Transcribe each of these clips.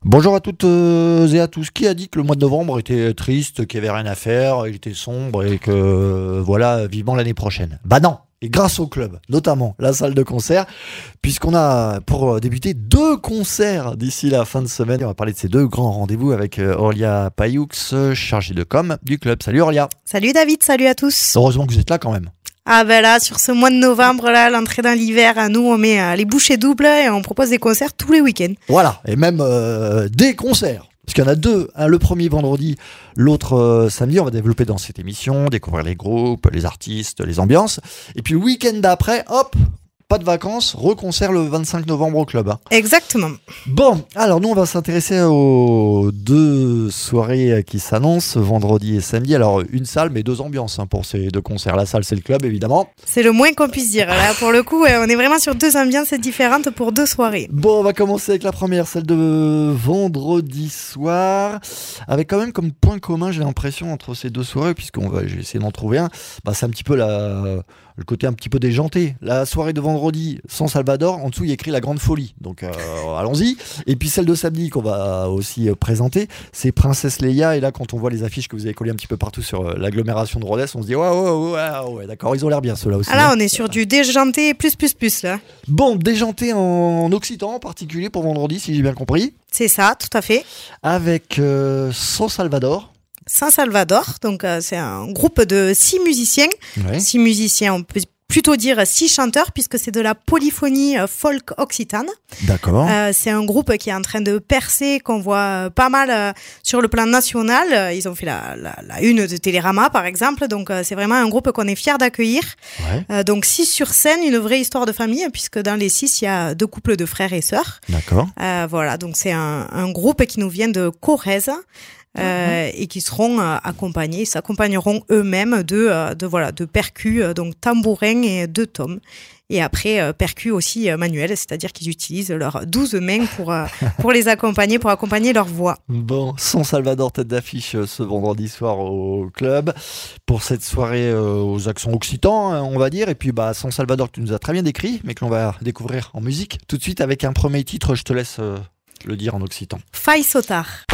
Bonjour à toutes et à tous. Qui a dit que le mois de novembre était triste, qu'il n'y avait rien à faire, il était sombre et que voilà, vivement l'année prochaine? Bah non. Et grâce au club, notamment la salle de concert, puisqu'on a pour débuter 2 concerts d'ici la fin de semaine. On va parler de ces 2 grands rendez-vous avec Aurélia Payoux, chargée de com du club. Salut Aurélia. Salut David, salut à tous. Heureusement que vous êtes là quand même. Ah ben là, sur ce mois de novembre, là, l'entrée dans l'hiver, nous on met les bouchées doubles et on propose des concerts tous les week-ends. Voilà, et même des concerts. Parce qu'il y en a 2, le premier vendredi, l'autre samedi. On va développer dans cette émission, découvrir les groupes, les artistes, les ambiances. Et puis le week-end d'après, hop, pas de vacances, reconcert le 25 novembre au club. Exactement. Bon, alors nous on va s'intéresser aux 2 soirées qui s'annoncent, vendredi et samedi. Alors une salle mais 2 ambiances pour ces 2 concerts. La salle c'est le club évidemment. C'est le moins qu'on puisse dire. Là pour le coup, on est vraiment sur 2 ambiances différentes pour 2 soirées. Bon, on va commencer avec la première, celle de vendredi soir, avec quand même comme point commun, j'ai l'impression, entre ces 2 soirées, je vais essayer d'en trouver un, c'est un petit peu le côté un petit peu déjanté. La soirée de vendredi, San Salvador, en dessous il y a écrit La Grande Folie, donc allons-y. Et puis celle de samedi qu'on va aussi présenter, c'est Princesse Leia. Et là quand on voit les affiches que vous avez collées un petit peu partout sur l'agglomération de Rodez, on se dit ouais, d'accord, ils ont l'air bien ceux-là aussi. Ah là on est sur du déjanté plus là. Bon, déjanté en occitan en particulier pour vendredi si j'ai bien compris. C'est ça, tout à fait. Avec San Salvador. San Salvador, donc c'est un groupe de 6 musiciens. Ouais. 6 musiciens, on peut plutôt dire 6 chanteurs puisque c'est de la polyphonie folk occitane. D'accord. C'est un groupe qui est en train de percer, qu'on voit pas mal sur le plan national. Ils ont fait la une de Télérama par exemple, donc c'est vraiment un groupe qu'on est fiers d'accueillir. Ouais. Donc 6 sur scène, une vraie histoire de famille puisque dans les 6 il y a 2 couples de frères et sœurs. D'accord. Voilà, donc c'est un groupe qui nous vient de Corrèze. Et qui seront s'accompagneront eux-mêmes de percus, donc tambourin et 2 tomes. Et après, percus aussi manuels, c'est-à-dire qu'ils utilisent leurs 12 mains pour les accompagner, pour accompagner leur voix. Bon, San Salvador, tête d'affiche ce vendredi soir au club pour cette soirée aux accents occitans, on va dire. Et puis San Salvador que tu nous as très bien décrit, mais que l'on va découvrir en musique tout de suite avec un premier titre. Je te laisse le dire en occitan. Fai Sautar.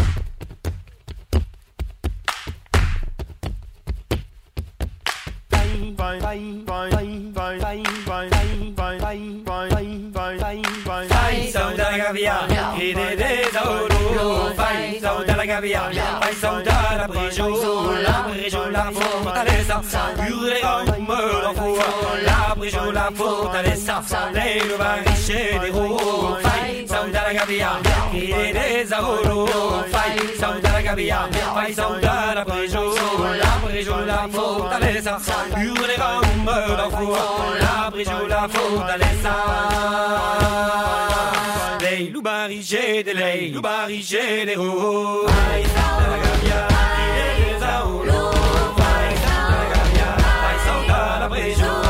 Fai sauta la gavia, chi deve tesouro. Fai sauta la gavia, fai sauta la prigione, la fortaleza. Hurlerà come la fuoco, la prigione, la fortaleza. Lei lo varisce di ro. Fai sauta la gavia, chi deve tesouro. Fai sauta la gavia, fai sauta la prigione, la fortaleza. Hurlerà come la fuoco, la prigione, la fortaleza. Lei lo varisce di lei, lo varisce di ro. Fai sauta la gavia, chi deve tesouro. Fai sauta la gavia, fai sauta la prigione.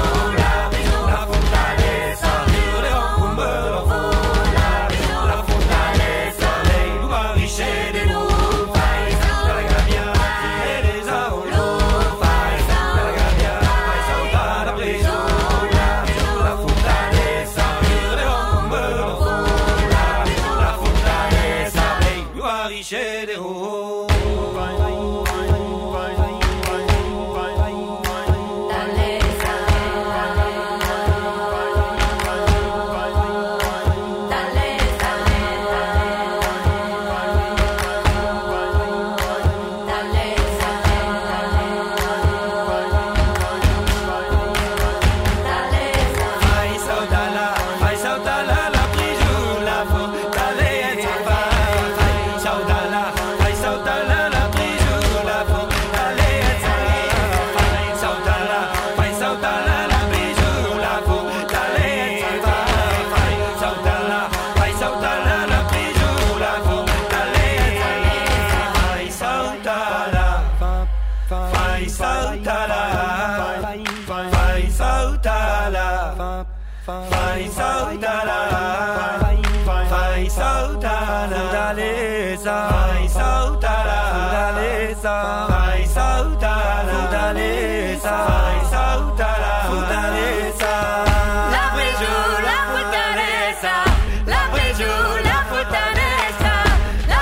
La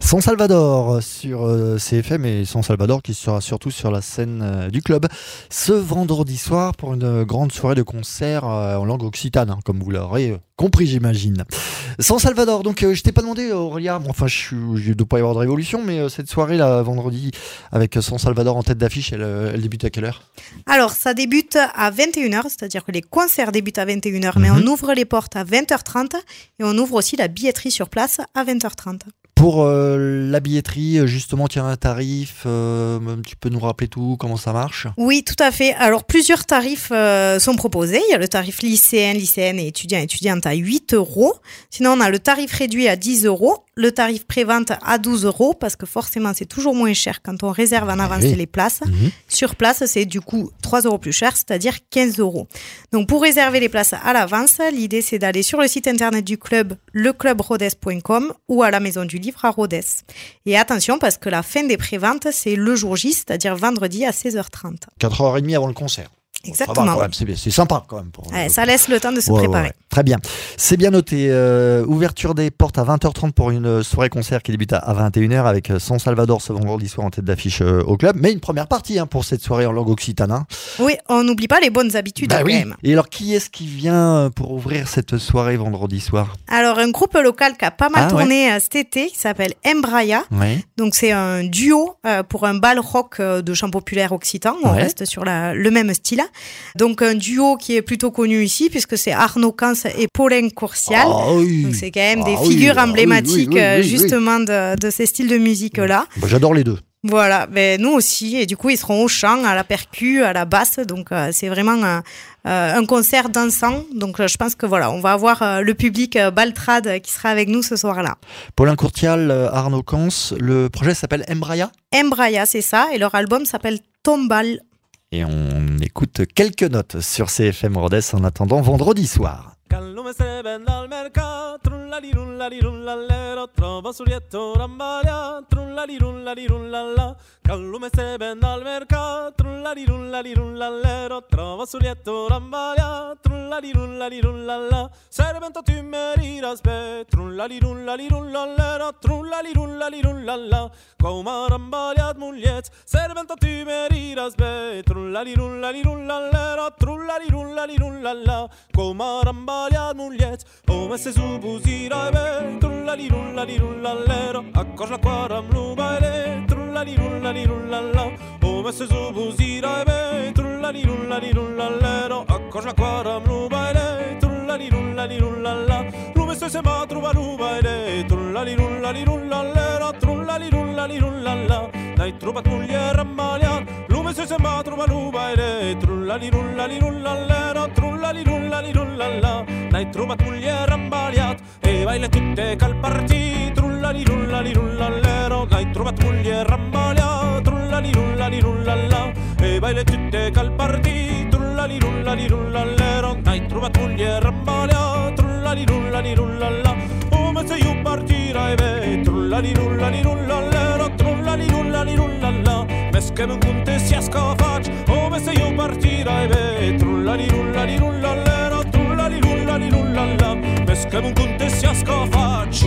San Salvador sur CFM et San Salvador qui sera surtout sur la scène du club ce vendredi soir pour une grande soirée de concert en langue occitane, hein, comme vous l'aurez compris j'imagine. San Salvador, donc je t'ai pas demandé Aurélia, enfin je ne dois pas y avoir de révolution, mais cette soirée là vendredi avec San Salvador en tête d'affiche, elle débute à quelle heure? Alors ça débute à 21h, c'est-à-dire que les concerts débutent à 21h, mais on ouvre les portes à 20h30 et on ouvre aussi la billetterie sur place à 20h30. Pour la billetterie, justement, tiens, un tarif, tu peux nous rappeler tout, comment ça marche? Oui, tout à fait. Alors, plusieurs tarifs sont proposés. Il y a le tarif lycéenne et étudiante à 8 €. Sinon, on a le tarif réduit à 10 €. Le tarif pré-vente à 12 €, parce que forcément, c'est toujours moins cher quand on réserve en avance les places. Sur place, c'est du coup 3 € plus cher, c'est-à-dire 15 €. Donc, pour réserver les places à l'avance, l'idée, c'est d'aller sur le site internet du club, leclubrodez.com ou à la Maison du Livre à Rodez. Et attention, parce que la fin des préventes, c'est le jour J, c'est-à-dire vendredi à 16h30. 4h30 avant le concert. Exactement. Bon, c'est sympa quand même. Ça laisse le temps de se préparer. Ouais. Très bien. C'est bien noté. Ouverture des portes à 20h30 pour une soirée-concert qui débute à 21h avec San Salvador ce vendredi soir en tête d'affiche au club. Mais une première partie pour cette soirée en langue occitane. Hein. Oui, on n'oublie pas les bonnes habitudes quand même. Et alors, qui est-ce qui vient pour ouvrir cette soirée vendredi soir? Alors, un groupe local qui a pas mal tourné cet été qui s'appelle Embraya. Ouais. Donc, c'est un duo pour un bal rock de chant populaire occitan. On reste sur le même style. Donc un duo qui est plutôt connu ici puisque c'est Arnaud Cans et Paulin Courcial. Donc c'est quand même des figures emblématiques justement de ces styles de musique-là. Bah, j'adore les deux. Voilà, ben nous aussi. Et du coup, ils seront au chant, à la percu, à la basse. Donc c'est vraiment un concert dansant. Donc je pense que voilà, on va avoir le public Baltrade qui sera avec nous ce soir-là. Paulin Courcial, Arnaud Cans, le projet s'appelle Embraya? Embraya, c'est ça. Et leur album s'appelle Tombal. Et on écoute quelques notes sur CFM Rodez en attendant vendredi soir. Callume se vende al mercato, trullalirullalirullallero, trova sulietto rambalia, trullalirullalirullalla. Callume se vende al mercato, trullalirullalirullallero, trova sulietto rambalia, trullalirullalirullalla. Servento tu meriras be, trullalirullalirullallero, trullalirullalirullalla. Come rambaliat muliet, servento tu meriras be, trullalirullalirullallero, trullalirullalirullalla. Come rambaliat muliet, come se subusira be, trullalirullalirullallero, accor la quaram lubaile, trullalirullalirullalla. Come se subusira be, trullalirullalirullallero, accor la quaram lubaile, trullalirullalirullalla. Lume se ma truva lubaile, trullalirullalirullallero, trullalirullalirullalla. Dai truvat mulier ammaliat, lume se ma truva lubaile, trullalirullalirullallero, trullalirullalirullalla. Dai truvat mulier ammaliat, e baile tutte calparti, trullalirullalirullallero. Dai truvat mulier ammaliat, trullalirullalirullalla. E baile tutte calparti, trullalirullalirullallero. Dai truvat mulier ammaliat, trullalirullalirullalla. Come se io partirai be, trullalirullalirullallero, trullalirullalirullalla. Mesche non conte sia scofac, come se io partirai be, trullalirullalirullallero, trullalirullalirullalla. Mesche non conte sia scofac.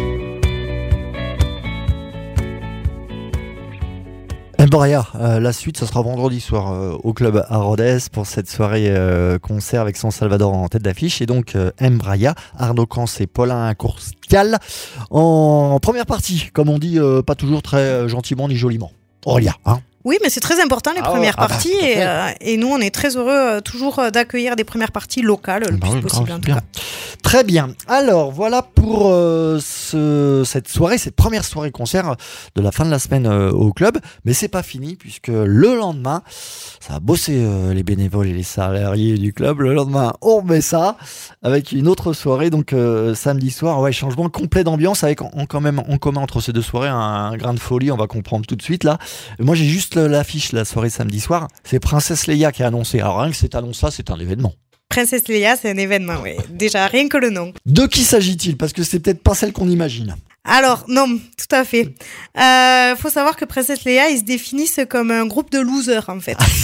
Embraya, la suite, ça sera vendredi soir au club à Rodez pour cette soirée concert avec San Salvador en tête d'affiche. Et donc Embraya, Arnaud Cans et Paulin Courcial en première partie, comme on dit, pas toujours très gentiment ni joliment. Aurélia, hein? Oui, mais c'est très important les premières parties et nous on est très heureux toujours d'accueillir des premières parties locales le plus possible en tout cas. Très bien. Alors voilà pour cette soirée, cette première soirée concert de la fin de la semaine au club. Mais c'est pas fini puisque le lendemain, ça a bossé les bénévoles et les salariés du club. Le lendemain, on remet ça avec une autre soirée. Donc samedi soir, changement complet d'ambiance avec quand même en commun entre ces deux soirées un grain de folie. On va comprendre tout de suite là. Moi j'ai juste l'affiche la soirée samedi soir. C'est Princesse Leia qui a annoncé. Alors rien que cette annonce-là, c'est un événement. Princesse Leia, c'est un événement, oui. Déjà, rien que le nom. De qui s'agit-il? Parce que c'est peut-être pas celle qu'on imagine. Alors, non, tout à fait. Faut savoir que Princesse Leia, ils se définissent comme un groupe de losers, en fait.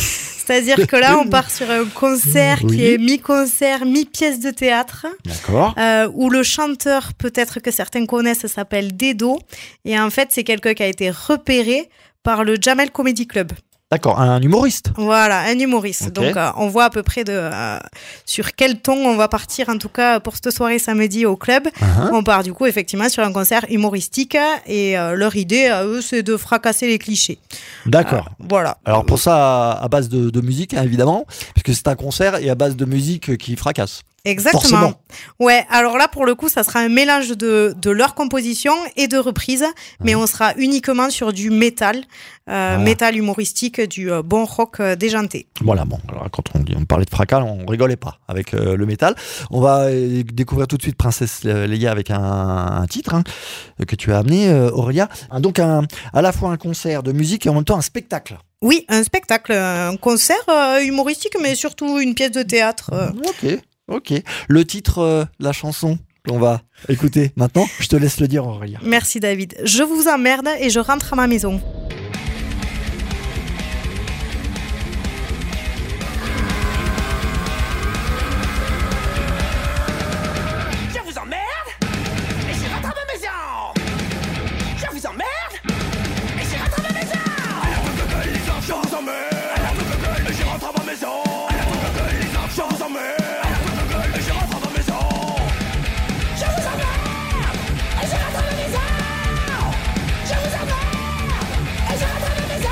C'est-à-dire que là, on part sur un concert Oui. qui est mi-concert, mi-pièce de théâtre, D'accord. où le chanteur, peut-être que certains connaissent, s'appelle Dedo. Et en fait, c'est quelqu'un qui a été repéré par le Jamel Comedy Club. D'accord, un humoriste. Voilà, un humoriste. Ok. Donc, on voit à peu près sur quel ton on va partir, en tout cas, pour cette soirée samedi au club. Uh-huh. On part, du coup, effectivement, sur un concert humoristique. Et leur idée, à eux, c'est de fracasser les clichés. D'accord. Voilà. Alors pour ça, à base de musique, hein, évidemment, puisque c'est un concert et à base de musique qui fracasse. Exactement. Forcément. Ouais, alors là, pour le coup, ça sera un mélange de leur composition et de reprises, mais on sera uniquement sur du métal, métal humoristique, du bon rock déjanté. Voilà, bon, alors quand on parlait de fracas, on rigolait pas avec le métal. On va découvrir tout de suite Princesse Leia avec un titre hein, que tu as amené, Aurélia. Donc à la fois un concert de musique et en même temps un spectacle. Oui, un spectacle, un concert humoristique, mais surtout une pièce de théâtre. Ok. Le titre de la chanson qu'on va écouter maintenant, je te laisse le dire, Aurélia. Merci David. Je vous emmerde et je rentre à ma maison. Je vous emmerde et je rentre à ma maison. Je vous emmerde et je rentre à ma maison. Je vous emmerde et je rentre à ma maison. Je vous emmerde et je rentre à ma maison. Je vous emmerde et je rentre à ma maison. Je vous emmerde et je rentre à ma maison.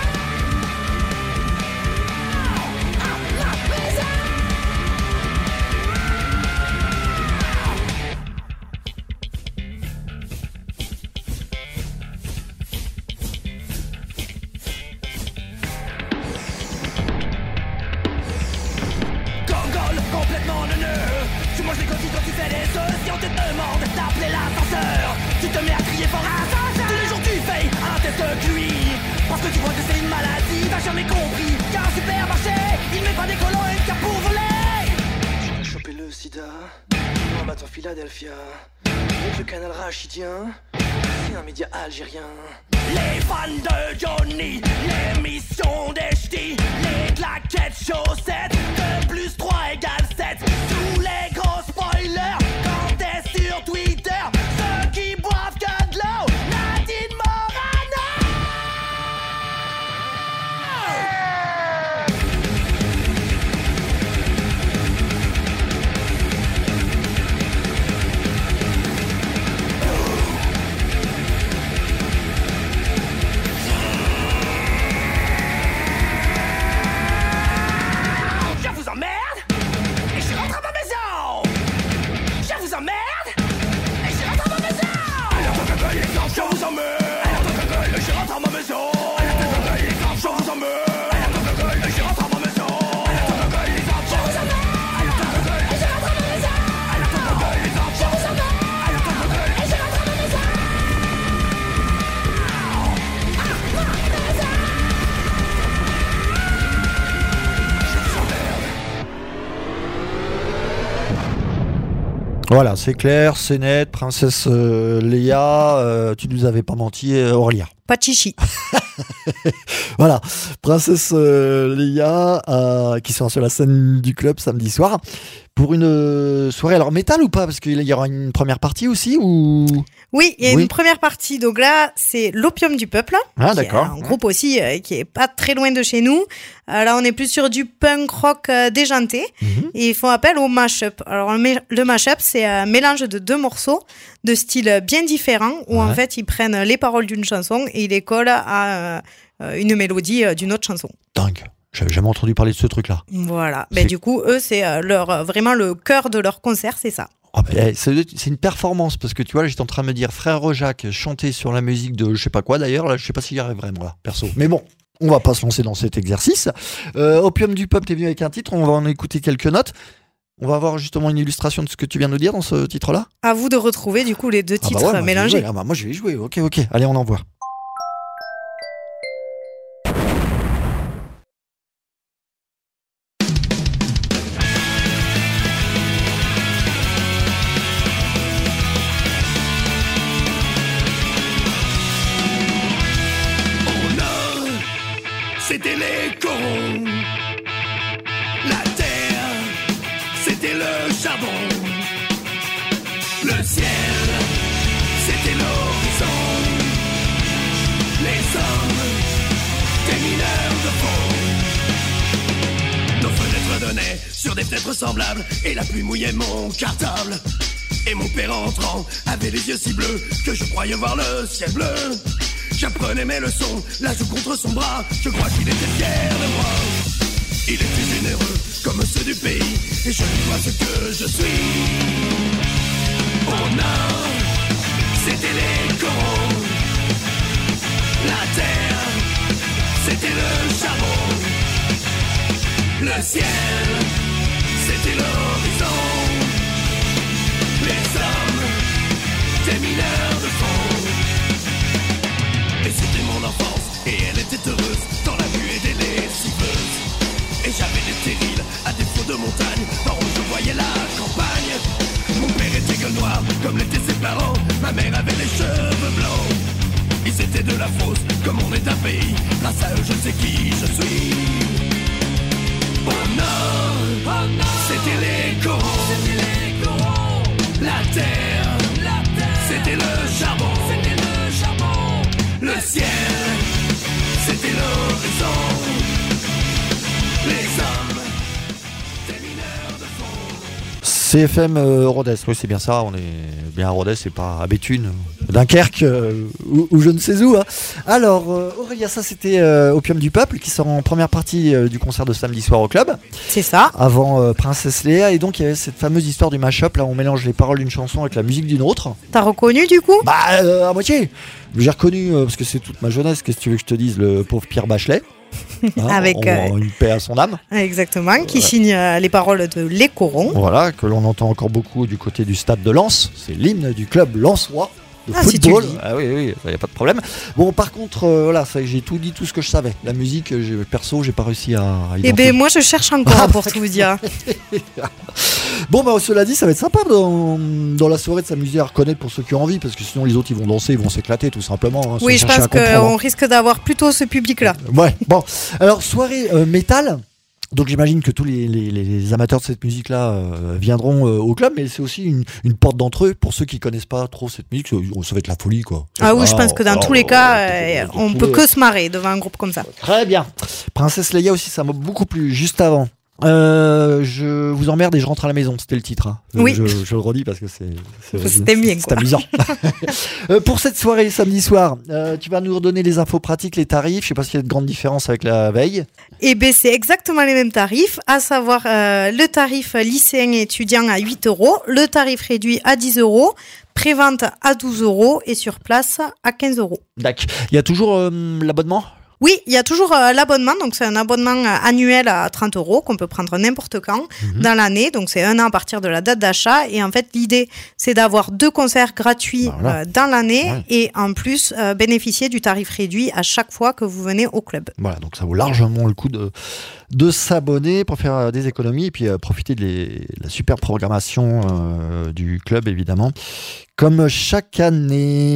Gogol, complètement neuneux. Tu manges des coquilles quand tu fais les œufs. Si on te demande d'appeler l'ascenseur, tu te mets à crier fort ascenseur. Tous les jours tu fais un test QI parce que tu crois que c'est une maladie. T'as jamais compris qu'un supermarché il met pas des colons et une cape pour voler. J'ai chopé le sida, en battant Philadelphia. Avec le canal rachidien, c'est un média algérien. Les fans de Johnny, l'émission des ch'tis, les claquettes chaussettes, 2 plus 3 égale 7. Tous les gros spoilers, quand t'es sur Twitter, ceux qui boivent que de l'eau, Nadine Morano. Je vous emmerde et je rentre à ma maison. Je vous emmerde et je rentre à ma maison. Je vous emmerde et je rentre à ma maison. Je vous emmerde et je rentre à ma maison. Je vous emmerde et je rentre à ma maison. Je vous emmerde et je rentre à ma maison. Voilà, c'est clair, c'est net, Princesse Leia, tu nous avais pas menti, Aurélia. Pas de chichi. Voilà, Princesse Leia qui sera sur la scène du club samedi soir pour une soirée. Alors métal ou pas? Parce qu'il y aura une première partie aussi ou... Oui, il y a Oui. une première partie. Donc là, c'est l'Opium du Peuple. Ah, qui est d'accord. un groupe aussi qui est pas très loin de chez nous. Là, on est plus sur du punk rock déjanté. Et ils font appel au mash-up. Alors, le mash-up, c'est un mélange de 2 morceaux de styles bien différents où en fait, ils prennent les paroles d'une chanson et ils les collent à une mélodie d'une autre chanson. Dingue, j'avais jamais entendu parler de ce truc-là. Voilà. C'est- Mais du coup, eux, c'est vraiment le cœur de leur concert, c'est ça. Ah, mais, c'est une performance parce que tu vois, là, j'étais en train de me dire Frère Jacques chanter sur la musique de je sais pas quoi d'ailleurs, là je sais pas s'il y arriverait moi, perso. Mais bon, on va pas se lancer dans cet exercice. Opium du Peuple, t'es venu avec un titre, on va en écouter quelques notes. On va avoir justement une illustration de ce que tu viens de nous dire dans ce titre-là. À vous de retrouver du coup les deux Ah bah titres ouais, moi, je vais mélangés. jouer. Ah bah, moi je vais y jouer, ok, allez on envoie. C'était les corons des mineurs de fond. Nos fenêtres donnaient sur des fenêtres semblables et la pluie mouillait mon cartable. Et mon père entrant avait les yeux si bleus que je croyais voir le ciel bleu. J'apprenais mes leçons, la joue contre son bras, je crois qu'il était fier de moi. Il était généreux comme ceux du pays et je lui dois ce que je suis. Au nord, c'était les corons. La terre, c'était le charbon. Le ciel, c'était l'horizon. Les hommes, des mineurs de fond. Et c'était mon enfance, et elle était heureuse dans la buée des lessiveuses. Et j'avais des terrils à défaut de montagne, par où je voyais la campagne. Mon père était gueule noire, comme l'étaient ses parents. Ma mère avait les cheveux blancs. Ils étaient de la fosse, comme on est un pays. Grâce à eux, je sais qui je suis. Au nord, c'était les corons. La terre, c'était le charbon. Le ciel, c'était l'horizon. Les hommes, des mineurs de fond. CFM Rodez, oui c'est bien ça, on est bien à Rodez, c'est pas à Béthune, Dunkerque ou je ne sais où. Hein. Alors Aurélia, ça c'était Opium du Peuple qui sort en première partie du concert de samedi soir au club. C'est ça. Avant Princesse Léa, et donc il y avait cette fameuse histoire du mash-up, là on mélange les paroles d'une chanson avec la musique d'une autre. T'as reconnu du coup? Bah à moitié. J'ai reconnu, parce que c'est toute ma jeunesse, qu'est-ce que tu veux que je te dise, le pauvre Pierre Bachelet. Hein, Avec une paix à son âme. Exactement, qui signe les paroles de Les Corons. Voilà, que l'on entend encore beaucoup du côté du stade de Lens. C'est l'hymne du club lensois de si tu football. le dis. Ah oui, il n'y a pas de problème. Bon, par contre, voilà, ça, j'ai tout dit, tout ce que je savais. La musique, perso, j'ai pas réussi à Eh identifier. ben moi je cherche encore pour tout vous dire. Bon, bah, cela dit, ça va être sympa dans la soirée de s'amuser à reconnaître pour ceux qui ont envie, parce que sinon les autres ils vont danser, ils vont s'éclater tout simplement. Hein, sans Oui, je chercher pense à comprendre. qu'on risque d'avoir plutôt ce public-là. Ouais, bon. Alors, soirée métal. Donc j'imagine que tous les amateurs de cette musique-là viendront au club, mais c'est aussi une porte d'entrée pour ceux qui connaissent pas trop cette musique. Ça va être la folie, quoi. Ah oui, je pense que dans tous les cas, on peut que se marrer devant un groupe comme ça. Très bien. Princesse Leia aussi, ça m'a beaucoup plu. Juste avant, je vous emmerde et je rentre à la maison. C'était le titre. Hein. Oui. Je le redis parce que C'était bien, c'est quoi. amusant. Pour cette soirée samedi soir, tu vas nous redonner les infos pratiques, les tarifs. Je sais pas s'il y a de grandes différences avec la veille. Eh bien, c'est exactement les mêmes tarifs, à savoir le tarif lycéen et étudiant à 8 €, le tarif réduit à 10 €, prévente à 12 € et sur place à 15 €. D'accord. Il y a toujours l'abonnement ? Oui, il y a toujours l'abonnement, donc c'est un abonnement annuel à 30 € qu'on peut prendre n'importe quand dans l'année, donc c'est 1 an à partir de la date d'achat, et en fait l'idée c'est d'avoir 2 concerts gratuits dans l'année, et en plus bénéficier du tarif réduit à chaque fois que vous venez au club. Voilà, donc ça vaut largement le coup de s'abonner pour faire des économies et puis profiter de la super programmation du club évidemment. Comme chaque année,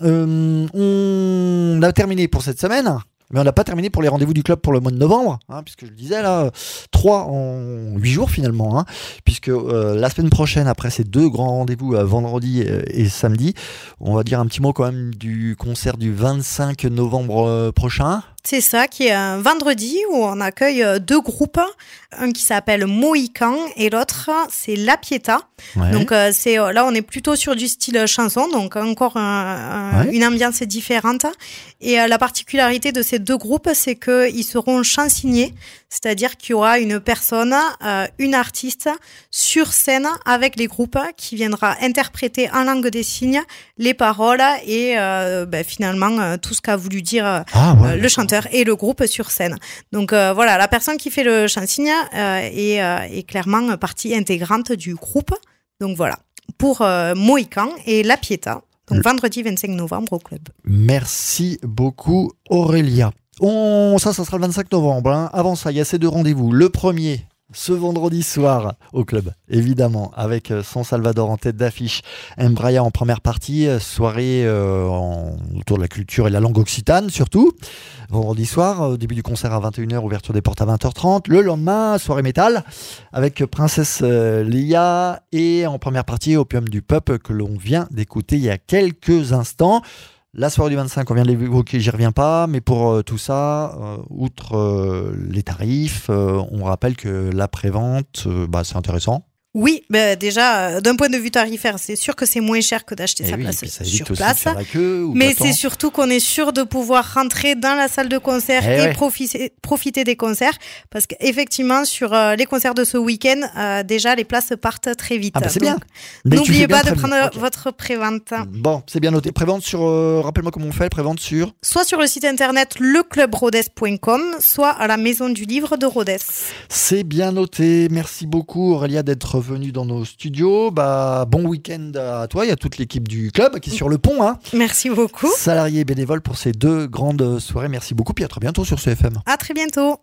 on a terminé pour cette semaine. Mais on n'a pas terminé pour les rendez-vous du club pour le mois de novembre, hein, puisque je le disais là, 3 en 8 jours finalement, hein, puisque la semaine prochaine, après ces 2 grands rendez-vous, vendredi et samedi, on va dire un petit mot quand même du concert du 25 novembre prochain. C'est ça, qui est un vendredi où on accueille 2 groupes, un qui s'appelle Mohican et l'autre c'est La Pietà. Ouais. Donc là on est plutôt sur du style chanson, donc encore une ambiance différente. Et la particularité de ces 2 groupes, c'est qu'ils seront chansignés, c'est-à-dire qu'il y aura une personne, une artiste sur scène avec les groupes qui viendra interpréter en langue des signes les paroles et finalement tout ce qu'a voulu dire le chanteur et le groupe sur scène. Donc voilà, la personne qui fait le chansigne est clairement partie intégrante du groupe. Donc voilà, pour Mohican et La Pietà. Donc vendredi 25 novembre au club. Merci beaucoup Aurélia. Ça sera le 25 novembre. Hein. Avant ça, il y a ces 2 rendez-vous. Le premier, ce vendredi soir au club, évidemment, avec San Salvador en tête d'affiche, Embraya en première partie, soirée autour de la culture et la langue occitane surtout. Vendredi soir, début du concert à 21h, ouverture des portes à 20h30. Le lendemain, soirée métal, avec Princesse Leia et en première partie Opium du Peuple que l'on vient d'écouter il y a quelques instants. La soirée du 25, on vient de l'évoquer, j'y reviens pas, mais pour tout ça, outre les tarifs, on rappelle que la prévente, c'est intéressant. Oui, déjà, d'un point de vue tarifaire, c'est sûr que c'est moins cher que d'acheter sa place ça sur évite aussi place. de faire la queue, ou Mais d'attendre. c'est surtout qu'on est sûr de pouvoir rentrer dans la salle de concert et profiter des concerts. Parce qu'effectivement, sur les concerts de ce week-end, déjà, les places partent très vite. Ah bah c'est Donc, bien. Mais tu n'oubliez fais bien pas de prévenir. prendre Ok. votre prévente. Bon, c'est bien noté. Prévente sur, rappelle-moi comment on fait, prévente sur. Soit sur le site internet leclubrodez.com, soit à la Maison du Livre de Rodez. C'est bien noté. Merci beaucoup Aurélia d'être venue dans nos studios. Bon week-end à toi et à toute l'équipe du club qui est sur le pont. Hein. Merci beaucoup. Salariés et bénévoles pour ces 2 grandes soirées. Merci beaucoup. Puis à très bientôt sur CFM. À très bientôt.